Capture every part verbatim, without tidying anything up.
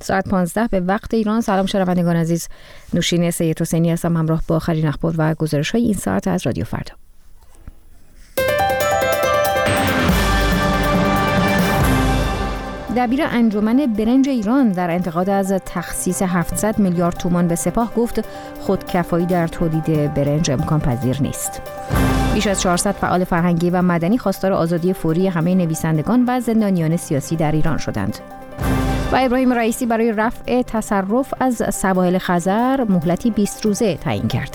ساعت پانزده به وقت ایران. سلام شنوندگان عزیز، نوشین سید حسینی هستم همراه با آخرین اخبار و گزارش‌های این ساعت از رادیو فردا. دبیر انجمن برنج ایران در انتقاد از تخصیص هفتصد میلیارد تومان به سپاه گفت خودکفایی در تولید برنج امکان پذیر نیست. بیش از چهارصد فعال فرهنگی و مدنی خواستار آزادی فوری همه نویسندگان و زندانیان سیاسی در ایران شدند. و ابراهیم رئیسی برای رفع تصرف از سواحل خزر مهلتی بیست روزه تعیین کرد.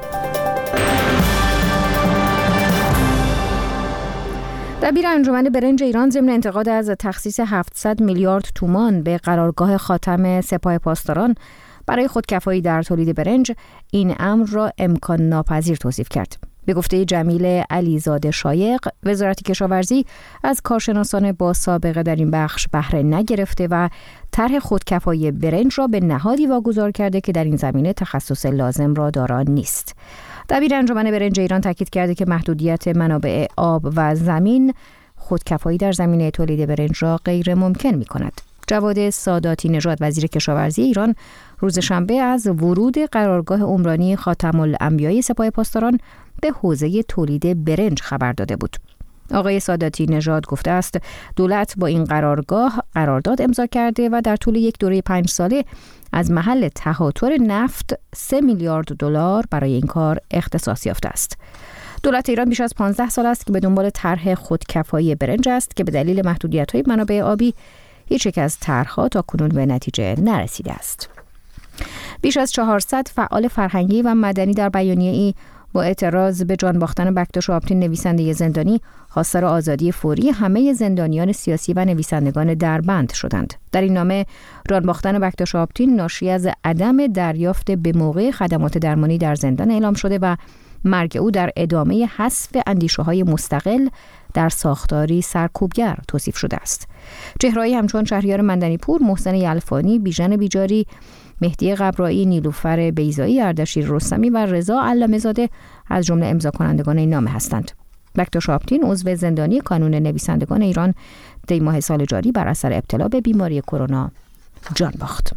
دبیر انجمن برنج ایران ضمن انتقاد از تخصیص هفتصد میلیارد تومان به قرارگاه خاتم سپاه پاسداران برای خودکفایی در تولید برنج این امر را امکان ناپذیر توصیف کرد. به گفته جمیل علیزاده شایق، وزارت کشاورزی از کارشناسان با سابقه در این بخش بهره نگرفته و طرح خودکفایی برنج را به نهادی واگذار کرده که در این زمینه تخصص لازم را دارا نیست. دبیر انجمن برنج ایران تاکید کرده که محدودیت منابع آب و زمین خودکفایی در زمینه تولید برنج را غیر ممکن می کند. جواد ساداتی نژاد وزیر کشاورزی ایران روز شنبه از ورود قرارگاه عمرانی خاتم الانبیاء سپاه پاسداران به حوزه تولید برنج خبر داده بود. آقای ساداتی نژاد گفته است دولت با این قرارگاه قرارداد امضا کرده و در طول یک دوره پنج ساله از محل تهاتر نفت سه میلیارد دلار برای این کار اختصاص یافته است. دولت ایران بیش از پانزده سال است که به دنبال طرح خودکفایی برنج است که به دلیل محدودیت‌های منابع آبی هیچ یک از طرح‌ها تا کنون به نتیجه نرسیده است. بیش از چهارصد فعال فرهنگی و مدنی در بیانیه‌ای با اعتراض به جان باختن بکتاش آپتین نویسنده زندانی خواستار آزادی فوری همه زندانیان سیاسی و نویسندگان دربند شدند. در این نامه جان باختن بکتاش آپتین ناشی از عدم دریافت به موقع خدمات درمانی در زندان اعلام شده و مرگ او در ادامه حذف اندیشه‌های مستقل در ساختاری سرکوبگر توصیف شده است. چهره‌ای همچون شهریار مندنی‌پور، محسن یلفانی، بیژن بیجاری، مهدی قبرایی، نیلوفر بیضایی، اردشیر رستمی و رضا علامه‌زاده از جمله امضا کنندگان این نامه هستند. بکتاش آپتین عضو زندانی کانون نویسندگان ایران دی ماه سال جاری بر اثر ابتلا به بیماری کرونا جان باخت.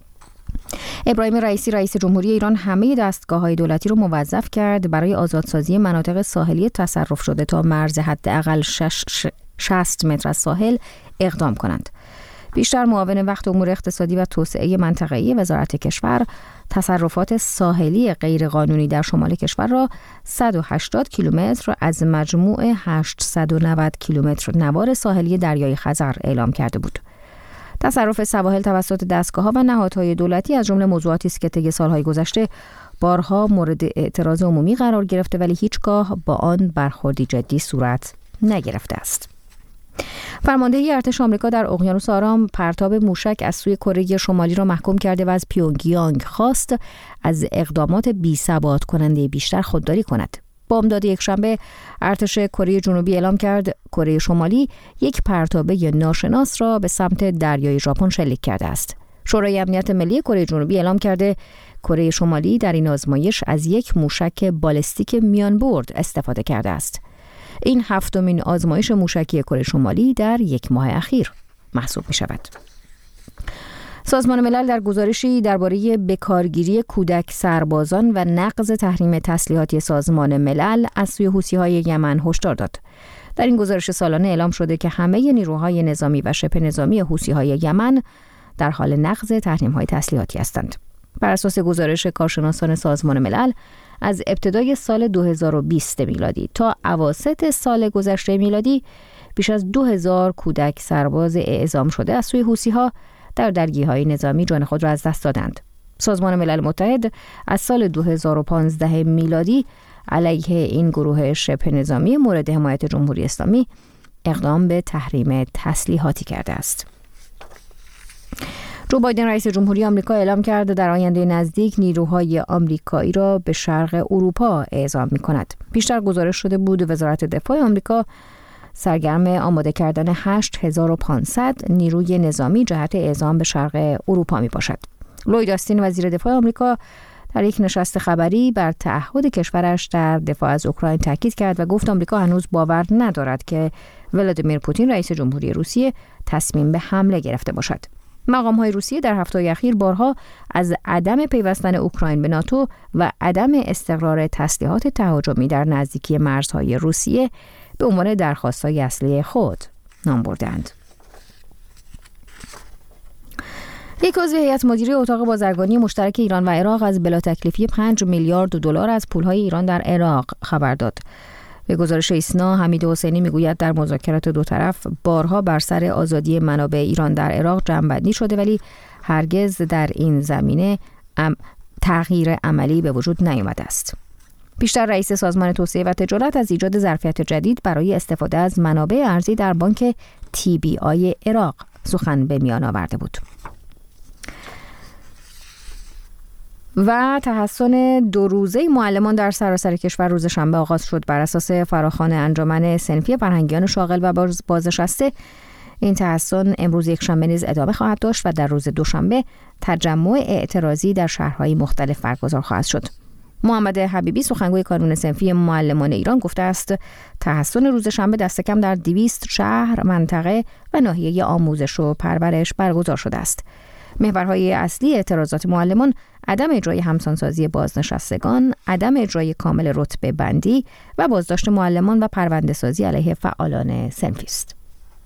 ابراهیم رئیسی رئیس جمهوری ایران همه دستگاه‌های دولتی را موظف کرد برای آزادسازی مناطق ساحلی تصرف شده تا مرز حداقل شصت متر از ساحل اقدام کنند. بیشتر معاون وقت امور اقتصادی و توسعه منطقه‌ای وزارت کشور تصرفات ساحلی غیرقانونی در شمال کشور را صد و هشتاد کیلومتر از مجموع هشتصد و نود کیلومتر نوار ساحلی دریای خزر اعلام کرده بود. تصرف سواحل توسط دستگاه‌ها و نهادهای دولتی از جمله موضوعاتی است که طی سال‌های گذشته بارها مورد اعتراض عمومی قرار گرفته ولی هیچگاه با آن برخوردی جدی صورت نگرفته است. فرماندهی ارتش آمریکا در اقیانوس آرام پرتاب موشک از سوی کره شمالی را محکوم کرده و از پیونگیانگ خواست از اقدامات بی‌ثبات کننده بیشتر خودداری کند. بامداد یکشنبه ارتش کره جنوبی اعلام کرد کره شمالی یک پرتابه ناشناس را به سمت دریای ژاپن شلیک کرده است. شورای امنیت ملی کره جنوبی اعلام کرده کره شمالی در این آزمایش از یک موشک بالستیک میانبرد استفاده کرده است. این هفتمین آزمایش موشکی کره شمالی در یک ماه اخیر محسوب می شود. سازمان ملل در گزارشی درباره بکارگیری کودک سربازان و نقض تحریم تسلیحاتی سازمان ملل از سوی حوثی‌های یمن هشدار داد. در این گزارش سالانه اعلام شده که همه نیروهای نظامی و شبه نظامی حوثی‌های یمن در حال نقض تحریم‌های تسلیحاتی هستند. بر اساس گزارش کارشناسان سازمان ملل از ابتدای سال دو هزار و بیست میلادی تا اواسط سال گذشته میلادی بیش از دو هزار کودک سرباز اعزام شده از سوی حوثی‌ها در درگیری‌های نظامی جان خود را از دست دادند. سازمان ملل متحد از سال دو هزار و پانزده میلادی علیه این گروه شبه نظامی مورد حمایت جمهوری اسلامی اقدام به تحریم تسلیحاتی کرده است. جو بایدن رئیس جمهوری آمریکا اعلام کرد در آینده نزدیک نیروهای آمریکایی را به شرق اروپا اعزام می‌کند. پیشتر گزارش شده بود وزارت دفاع آمریکا سرگرم آماده کردن هشت هزار و پانصد نیروی نظامی جهت اعزام به شرق اروپا میباشد. لوید آستین وزیر دفاع آمریکا در یک نشست خبری بر تعهد کشورش در دفاع از اوکراین تاکید کرد و گفت آمریکا هنوز باور ندارد که ولادیمیر پوتین رئیس جمهوری روسیه تصمیم به حمله گرفته باشد. مقام‌های روسیه در هفته‌های اخیر بارها از عدم پیوستن اوکراین به ناتو و عدم استقرار تسلیحات تهاجمی در نزدیکی مرزهای روسیه به عنوان درخواست‌های اصلی خود نام بردند. یک عضو هیئت مدیره اتاق بازرگانی مشترک ایران و عراق از بلا تکلیفی پنج میلیارد دلار از پولهای ایران در عراق خبر داد. به گزارش ایسنا، حمید حسینی میگوید در مذاکرات دو طرف بارها بر سر آزادی منابع ایران در عراق جمع‌بندی شده، ولی هرگز در این زمینه تغییر عملی به وجود نیامده است. پیشتر رئیس سازمان توسعه و تجارت از ایجاد ظرفیت جدید برای استفاده از منابع ارزی در بانک تی بی آی عراق سخن به میان آورده بود. و تحسن دو روزه معلمان در سراسر کشور روز شنبه آغاز شد. بر اساس فراخوان انجمن صنفی فرهنگیان شاغل و بازنشسته، این تحسن امروز یک شنبه نیز ادامه خواهد داشت و در روز دوشنبه تجمع اعتراضی در شهرهای مختلف برگزار خواهد شد. محمد حبیبی سخنگوی کانون صنفی معلمان ایران گفته است تحسن روز شنبه دست کم در دویست شهر، منطقه و ناحیه آموزش و پرورش برگزار شده است. محورهای اصلی اعتراضات معلمان عدم اجرای همسانسازی بازنشستگان، عدم اجرای کامل رتبه بندی و بازداشت معلمان و پرونده سازی علیه فعالان صنفی است.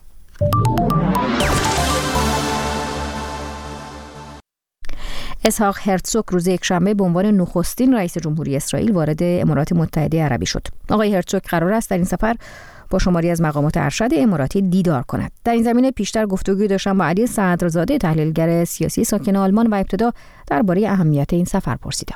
اسحاق هرتزوگ روز یکشنبه به عنوان نخستین رئیس جمهوری اسرائیل وارد امارات متحده عربی شد. آقای هرتزوگ قرار است در این سفر با شماری از مقامات ارشد اماراتی دیدار کند. در این زمینه پیشتر گفتگوی داشتم با علی صدرزاده، تحلیلگر سیاسی ساکن آلمان، و ابتدا درباره اهمیت این سفر پرسیدم.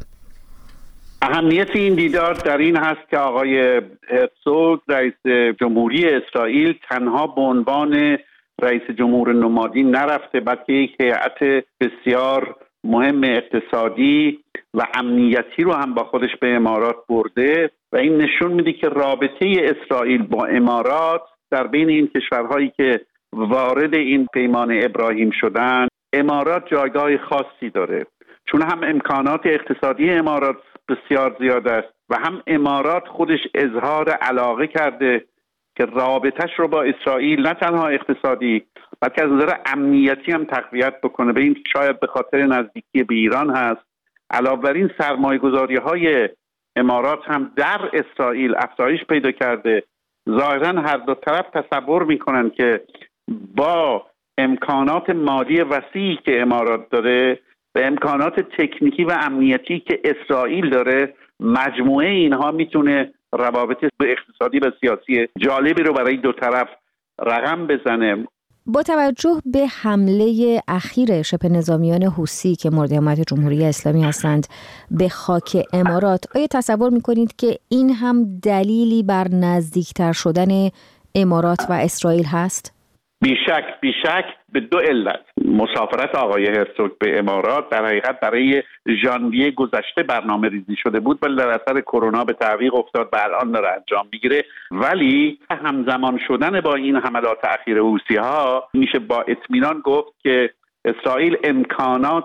اهمیت این دیدار در این هست که آقای هرتزوگ رئیس جمهوری اسرائیل تنها به عنوان رئیس جمهور نمادین نرفته، بلکه یک هیئت بسیار مهم اقتصادی و امنیتی رو هم با خودش به امارات برده و این نشون میده که رابطه اسرائیل با امارات در بین این کشورهایی که وارد این پیمان ابراهیم شدن، امارات جایگاه خاصی داره، چون هم امکانات اقتصادی امارات بسیار زیاد است و هم امارات خودش اظهار علاقه کرده که رابطش رو با اسرائیل نه تنها اقتصادی بلکه از نظر امنیتی هم تقویت بکنه. به این شاید به خاطر نزدیکی به ایران هست. علاوه بر این سرمایه‌گذاری‌های امارات هم در اسرائیل افزایش پیدا کرده. ظاهراً هر دو طرف تصور میکنن که با امکانات مالی وسیعی که امارات داره و امکانات تکنیکی و امنیتی که اسرائیل داره، مجموعه اینها میتونه روابط اقتصادی و سیاسی جالبی رو برای دو طرف رقم بزنه. با توجه به حمله اخیر شبه نظامیان حوثی که مورد حمایت جمهوری اسلامی هستند به خاک امارات، آیا تصور میکنید که این هم دلیلی بر نزدیکتر شدن امارات و اسرائیل هست؟ بیشک بیشک به دو علت. مسافرت آقای هرتزوگ به امارات در حقیقت برای ژانویه گذشته برنامه ریزی شده بود ولی در اثر کرونا به تعویق افتاد و الان داره انجام میگیره. ولی همزمان شدن با این حملات اخیر حوثی‌ها میشه با اطمینان گفت که اسرائیل امکانات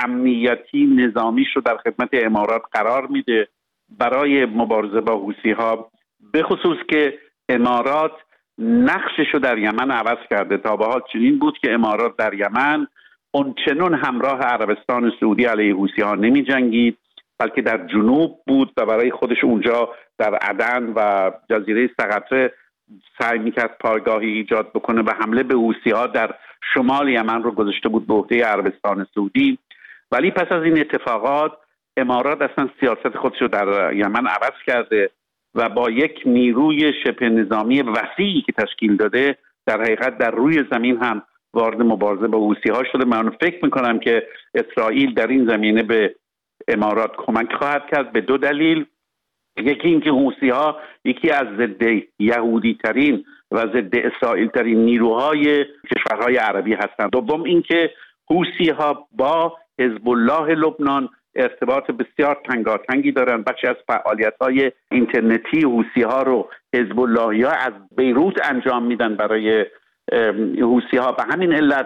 امنیتی نظامیش رو در خدمت امارات قرار میده برای مبارزه با حوثی‌ها، به خصوص که امارات نقشش رو در یمن عوض کرده. تا به حال چنین بود که امارات در یمن اونچنان همراه عربستان سعودی علیه حوثی‌ها نمی جنگید، بلکه در جنوب بود و برای خودش اونجا در عدن و جزیره سقطره سعی میکرد پایگاهی ایجاد بکنه و حمله به حوثی‌ها در شمال یمن رو گذاشته بود به عهده عربستان سعودی. ولی پس از این اتفاقات امارات اصلا سیاست خودش رو در یمن عوض کرده و با یک نیروی شبه نظامی وسیعی که تشکیل داده در حقیقت در روی زمین هم وارد مبارزه با حوثی‌ها شده. من فکر میکنم که اسرائیل در این زمینه به امارات کمک خواهد کرد به دو دلیل. یکی اینکه حوثی‌ها یکی از ضد یهودی ترین و ضد اسرائیل ترین نیروهای کشورهای عربی هستند. دوم اینکه حوثی‌ها با حزب الله لبنان ارتباط بسیار تنگاتنگی دارن. بخشی از فعالیت‌های اینترنتی حوثی‌ها رو حزب اللهی‌ها از بیروت انجام میدن برای حوثی‌ها. به همین علت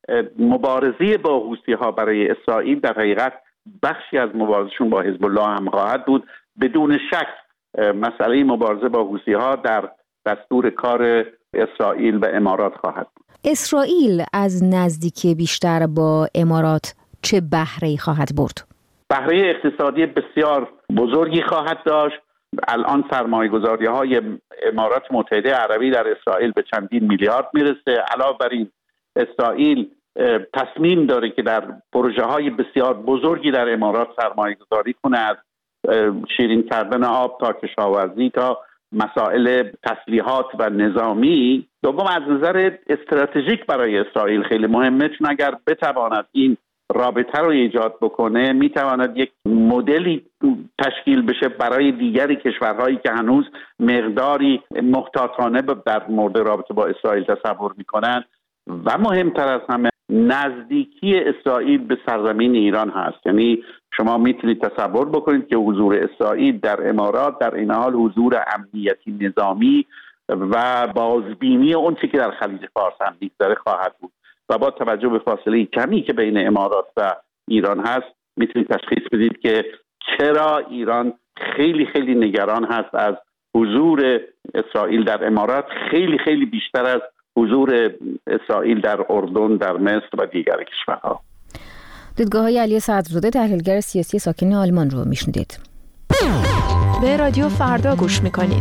مبارزه با حوثی‌ها برای اسرائیل در حقیقت بخشی از مبارزشون با حزب الله هم خواهد بود. بدون شک مسئله مبارزه با حوثی‌ها در دستور کار اسرائیل و امارات خواهد بود. اسرائیل از نزدیکی بیشتر با امارات چه بهره‌ای خواهد برد؟ بهره اقتصادی بسیار بزرگی خواهد داشت. الان سرمایه‌گذاری‌های امارات متحده عربی در اسرائیل به چندین میلیارد میرسه. علاوه بر این اسرائیل تصمیم داره که در پروژه‌های بسیار بزرگی در امارات سرمایه‌گذاری کنه، از شیرین کردن آب تا کشاورزی تا مسائل تسلیحات و نظامی. دوم، از نظر استراتژیک برای اسرائیل خیلی مهمه، چون اگر بتواند این رابطه رو ایجاد بکنه میتواند یک مدلی تشکیل بشه برای دیگری کشورهایی که هنوز مقداری محتاطانه در مورد رابطه با اسرائیل تصور میکنن. و مهمتر از همه نزدیکی اسرائیل به سرزمین ایران هست. یعنی شما میتونید تصور بکنید که حضور اسرائیل در امارات در این حال حضور امنیتی نظامی و بازبینی اون چیزی که در خلیج فارس هم میگذره خواهد بود. و با توجه به فاصله کمی که بین امارات و ایران هست میتونید تشخیص بدید که چرا ایران خیلی خیلی نگران هست از حضور اسرائیل در امارات، خیلی خیلی بیشتر از حضور اسرائیل در اردن، در مصر و دیگر کشورها. دیدگاه‌های علی صدرزاده، تحلیلگر سیاسی ساکن آلمان رو میشنیدید. به رادیو فردا گوش میکنید.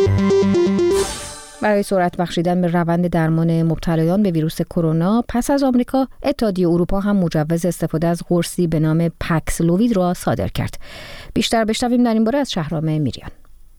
برای سرعت بخشیدن به روند درمان مبتلایان به ویروس کرونا، پس از آمریکا، اتحادیه اروپا هم مجوز استفاده از قرصی به نام پکسلووید را صادر کرد. بیشتر بشنویم در این باره از شهرام میریان.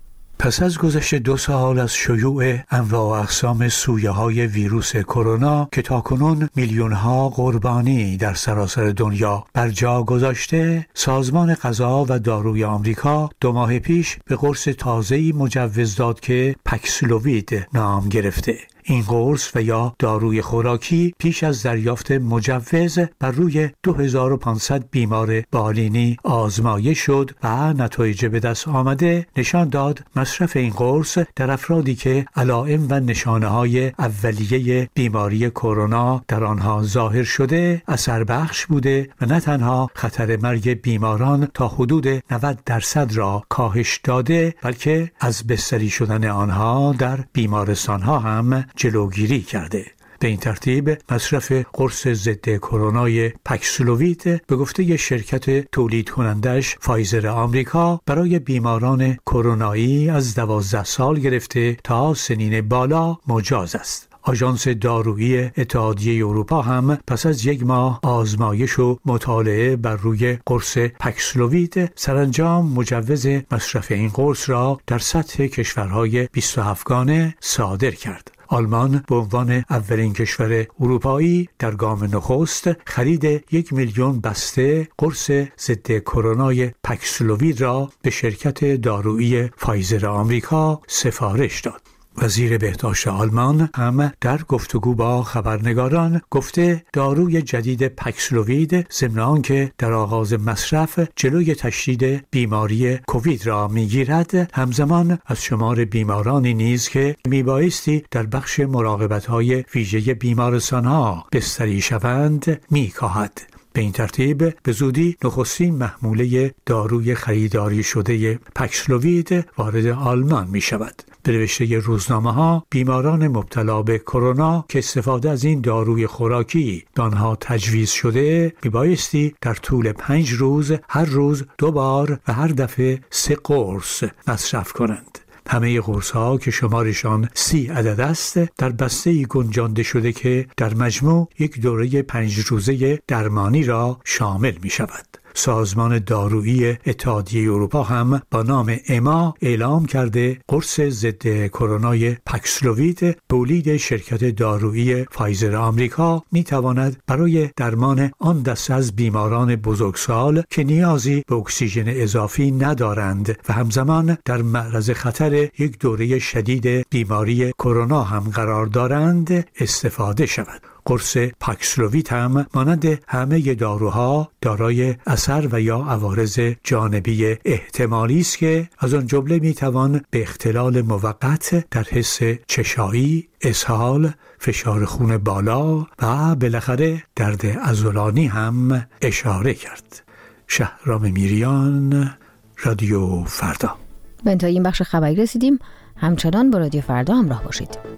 پس از گذشت دو سال از شیوع انواع و اقسام سویه‌های ویروس کرونا که تاکنون میلیون‌ها قربانی در سراسر دنیا بر جا گذاشته، سازمان غذا و داروی آمریکا دو ماه پیش به قرص تازه‌ای مجوز داد که پکسلووید نام گرفته. این قرص و یا داروی خوراکی پیش از دریافت مجوز بر روی دو هزار و پانصد بیمار بالینی آزمایش شد و نتایج به دست آمده نشان داد مصرف این قرص در افرادی که علائم و نشانه‌های اولیه بیماری کرونا در آنها ظاهر شده اثر بخش بوده و نه تنها خطر مرگ بیماران تا حدود نود درصد را کاهش داده، بلکه از بستری شدن آنها در بیمارستان‌ها هم جلوگیری کرده. به این ترتیب مصرف قرص ضد کرونای پکسلووید به گفته شرکت تولید کنندش فایزر آمریکا برای بیماران کرونایی از دوازده سال گرفته تا سنین بالا مجاز است. آژانس دارویی اتحادیه اروپا هم پس از یک ماه آزمایش و مطالعه بر روی قرص پکسلووید سرانجام مجوز مصرف این قرص را در سطح کشورهای بیست و هفت گانه صادر کرد. آلمان به عنوان اولین کشور اروپایی در گام نخست خرید یک میلیون بسته قرص ضد کرونای پکسلووید را به شرکت دارویی فایزر آمریکا سفارش داد. وزیر بهداشت آلمان هم در گفتگو با خبرنگاران گفته داروی جدید پکسلووید ضمن آنکه در آغاز مصرف جلوی تشدید بیماری کووید را میگیرد، همزمان از شمار بیمارانی نیز که میبایستی در بخش مراقبت‌های ویژه بیمارستان‌ها بستری شوند میکاهد. به این ترتیب به زودی نخستین محموله داروی خریداری شده پکسلووید وارد آلمان می شود. به نوشته روزنامه ها بیماران مبتلا به کرونا که استفاده از این داروی خوراکی به آنها تجویز شده می بایستی در طول پنج روز هر روز دو بار و هر دفعه سه قرص مصرف کنند. همه قرص ها که شمارشان سی عدد است در بسته‌ای گنجانده شده که در مجموع یک دوره پنج روزه درمانی را شامل می شود. سازمان دارویی اتحادیه اروپا هم با نام اما اعلام کرده قرص ضد کرونای پکسلووید تولید شرکت دارویی فایزر آمریکا می تواند برای درمان آن دسته از بیماران بزرگسال که نیازی به اکسیژن اضافی ندارند و همزمان در معرض خطر یک دوره شدید بیماری کرونا هم قرار دارند استفاده شود. قرص پکسلووید هم مانند همه داروها دارای اثر و یا عوارض جانبی احتمالی است که از آن جمله میتوان به اختلال موقت در حس چشایی، اسهال، فشار خون بالا و بالاخره درد عضلانی هم اشاره کرد. شهرام میریان، رادیو فردا. به انتهای این بخش خبری رسیدیم. همچنان با رادیو فردا همراه باشید.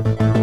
شنوید.